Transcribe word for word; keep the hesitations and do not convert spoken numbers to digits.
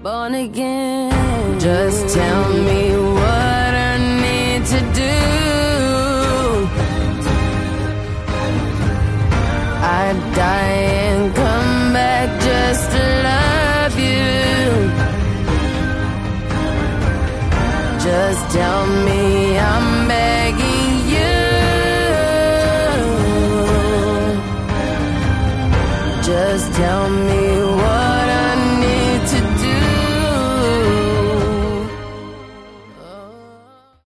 born again. Just tell me what I need to do. I'd die and come back just to love you. Just tell me, I'm begging you. Just tell me